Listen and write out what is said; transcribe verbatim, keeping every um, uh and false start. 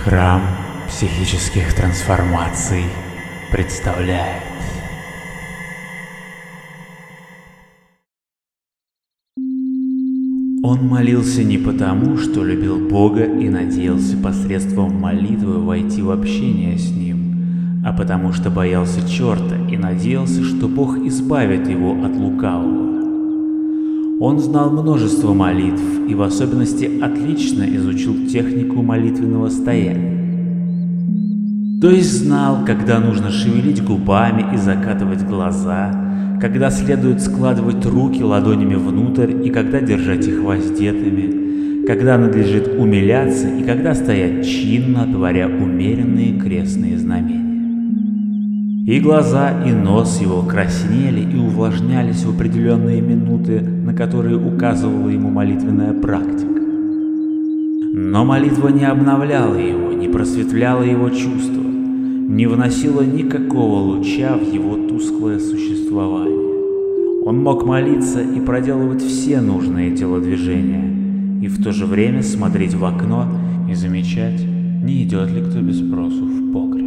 Храм психических трансформаций представляет. Он молился не потому, что любил Бога и надеялся посредством молитвы войти в общение с Ним, а потому что боялся черта и надеялся, что Бог избавит его от лукавого. Он знал множество молитв и в особенности отлично изучил технику молитвенного стояния. То есть знал, когда нужно шевелить губами и закатывать глаза, когда следует складывать руки ладонями внутрь и когда держать их воздетыми, когда надлежит умиляться и когда стоять чинно, творя умеренные крестные знамения. И глаза, и нос его краснели и увлажнялись в определенные минуты, на которые указывала ему молитвенная практика. Но молитва не обновляла его, не просветляла его чувства, не вносила никакого луча в его тусклое существование. Он мог молиться и проделывать все нужные телодвижения, и в то же время смотреть в окно и замечать, не идет ли кто без спросу в погреб.